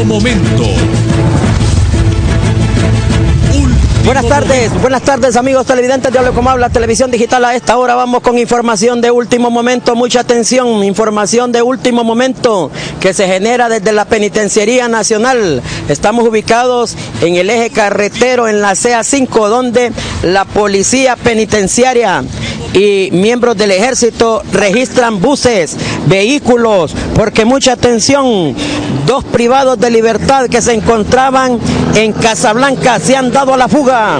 Último momento. Buenas tardes amigos televidentes de Hablo Como Habla, televisión digital. A esta hora vamos con información de último momento, mucha atención, información de último momento que se genera desde la Penitenciaría Nacional. Estamos ubicados en el eje carretero en la CA5, donde la policía penitenciaria y miembros del ejército registran buses, vehículos, porque mucha atención, 2 privados de libertad que se encontraban en Casablanca se han dado a la fuga.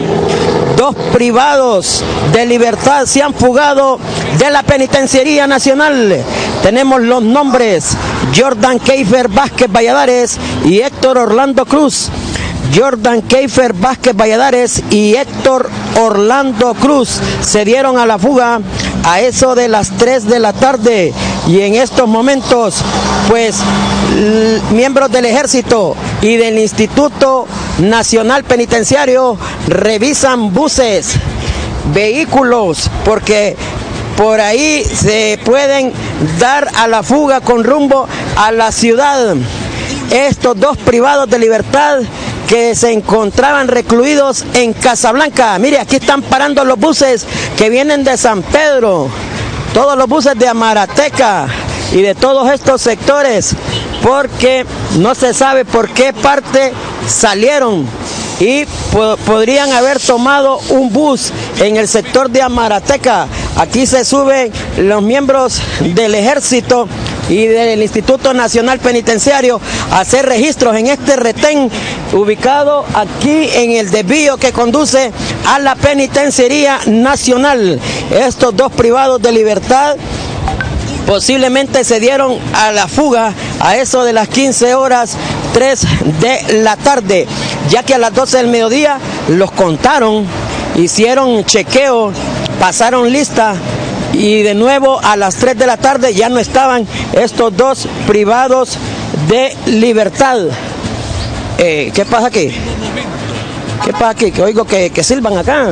2 privados de libertad se han fugado de la Penitenciaría Nacional. Tenemos los nombres: Jordan Keifer Vázquez Valladares y Héctor Orlando Cruz. Jordan Keifer Vázquez Valladares y Héctor Orlando Cruz se dieron a la fuga a eso de las 3 de la tarde, y en estos momentos pues miembros del ejército y del Instituto Nacional Penitenciario revisan buses, vehículos, porque por ahí se pueden dar a la fuga con rumbo a la ciudad. Estos 2 privados de libertad que se encontraban recluidos en Casablanca. Mire, aquí están parando los buses que vienen de San Pedro, todos los buses de Amarateca y de todos estos sectores, porque no se sabe por qué parte salieron y podrían haber tomado un bus en el sector de Amarateca. Aquí se suben los miembros del ejército y del Instituto Nacional Penitenciario a hacer registros en este retén ubicado aquí en el desvío que conduce a la Penitenciaría Nacional. Estos 2 privados de libertad posiblemente se dieron a la fuga a eso de las 15 horas 3 de la tarde, ya que a las 12 del mediodía los contaron, hicieron chequeo, pasaron lista, y de nuevo a las 3 de la tarde ya no estaban estos 2 privados de libertad. ¿Qué pasa aquí? ¿Qué pasa aquí? Que oigo que silban acá.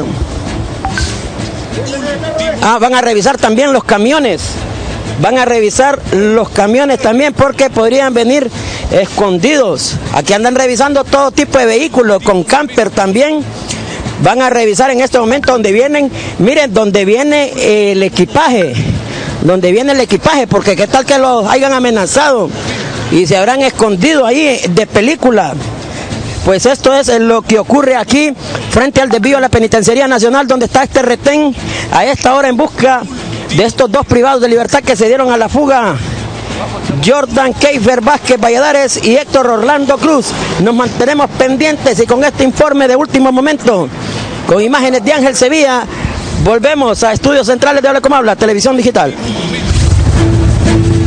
Van a revisar también los camiones. Van a revisar los camiones también, porque podrían venir escondidos. Aquí andan revisando todo tipo de vehículos, con camper también. Van a revisar en este momento donde vienen, miren, donde viene el equipaje, porque qué tal que los hayan amenazado y se habrán escondido ahí de película. Pues esto es lo que ocurre aquí frente al desvío de la Penitenciaría Nacional, donde está este retén a esta hora en busca de estos 2 privados de libertad que se dieron a la fuga. Jordan Keifer Vázquez Valladares y Héctor Orlando Cruz. Nos mantenemos pendientes y con este informe de último momento, con imágenes de Ángel Sevilla, volvemos a Estudios Centrales de Hablo Como Habla, televisión digital.